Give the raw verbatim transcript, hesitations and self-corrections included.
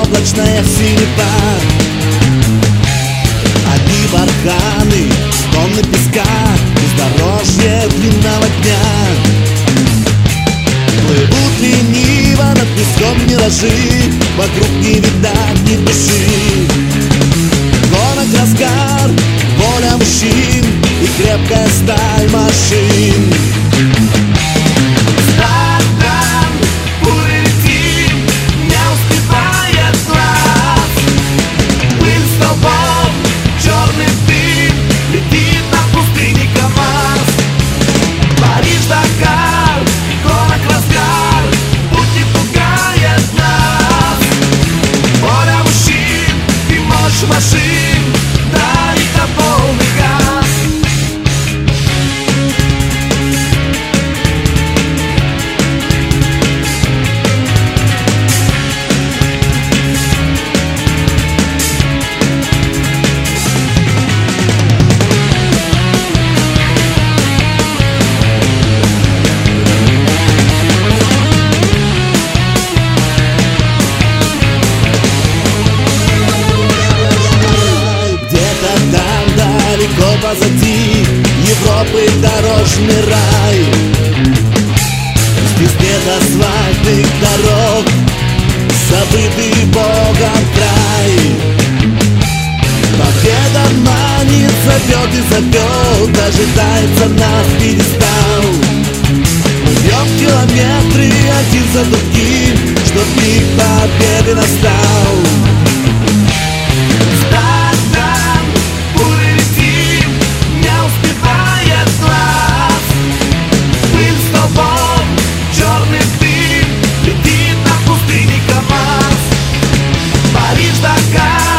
облачная синева. Одни барханы, тонны песка, бездорожье длинного дня. Плывут лениво над песком миражи, вокруг не видать ни души. Гонок разгар, воля мужчин и крепкая сталь машин. Машин, да и на полный газ. Позади Европы дорожный рай. Здесь нет асфальтных дорог, забытый Богом край. Победа манит, зовет и зовет, дожидается нас пьедестал. Идем километры один за другим, чтоб миг победы настал. Париж, Дакар.